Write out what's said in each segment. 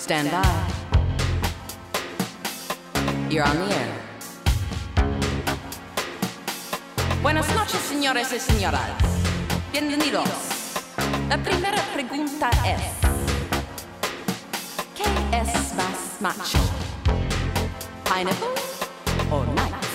Stand by. You're on the air. Buenas noches, señores y señoras. Bienvenidos. La primera pregunta es: ¿qué es más macho? Pineapple or knife?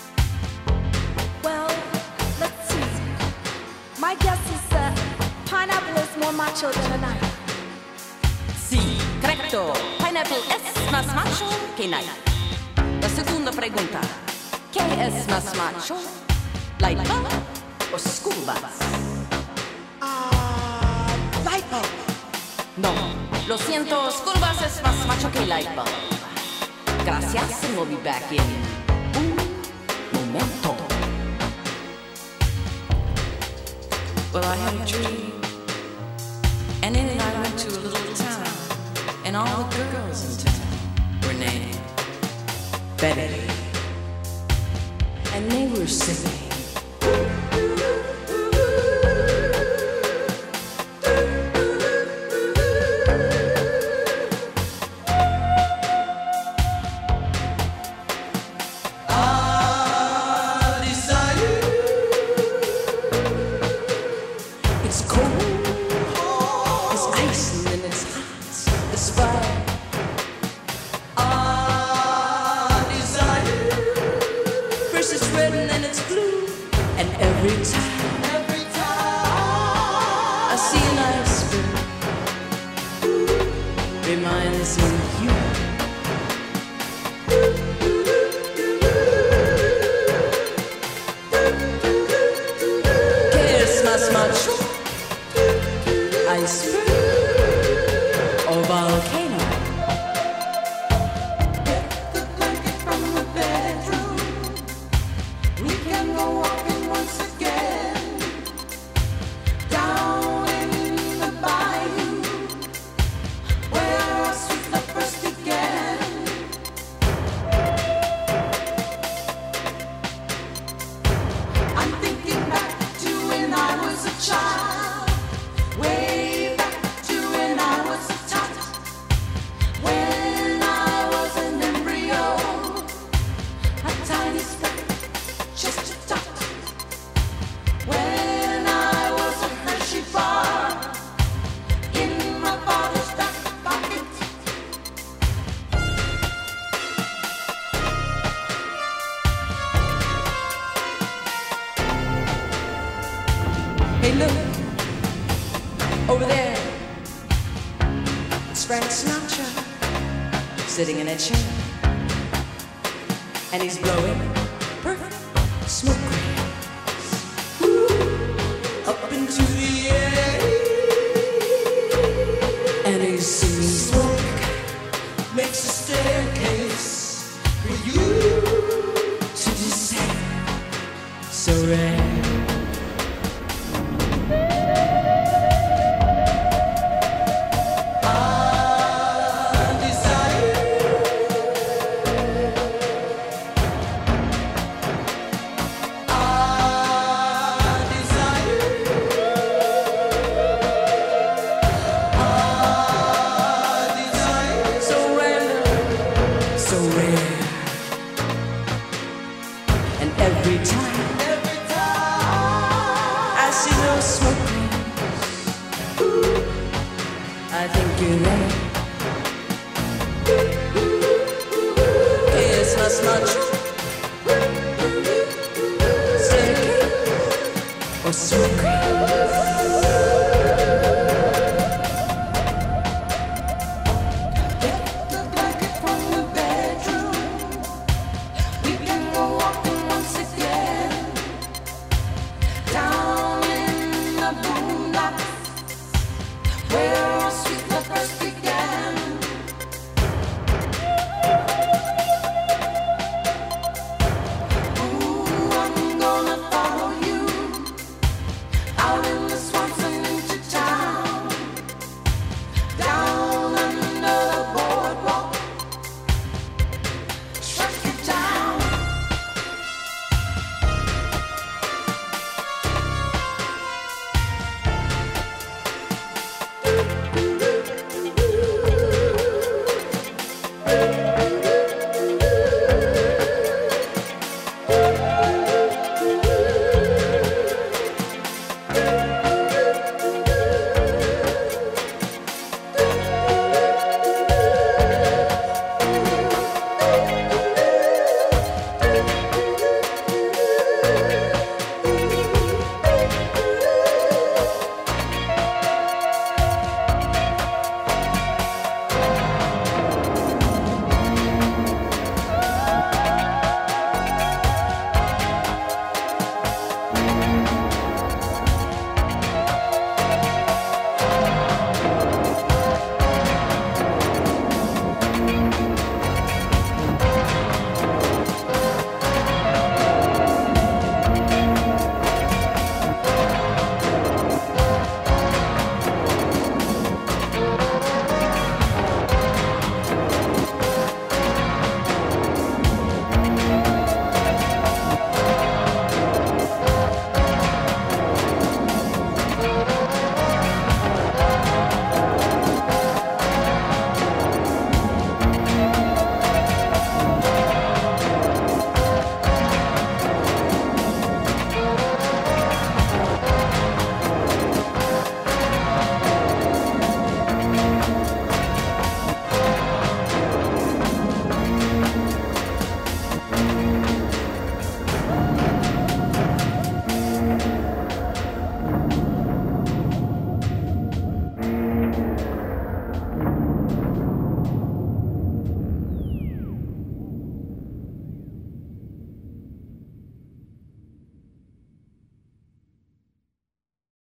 Well, let's see. My guess is that pineapple is more macho than a knife. Sí, correcto. Pineapple es más macho que knife. La segunda pregunta: ¿qué es más macho? Light bulb o school bus? Light bulb. No, lo siento, school bus es más macho que light bulb. Gracias, and we'll be back in un momento. Well, I had a dream, and in it I went to a little town, and all the girls in town were named Betty, and they were singing. Hey, look, over there, it's Frank Sinatra, sitting in a chair, and he's blowing perfect smoke rings up into the air, and he's singing smoke makes a staircase for you to descend, so rare. Smoke.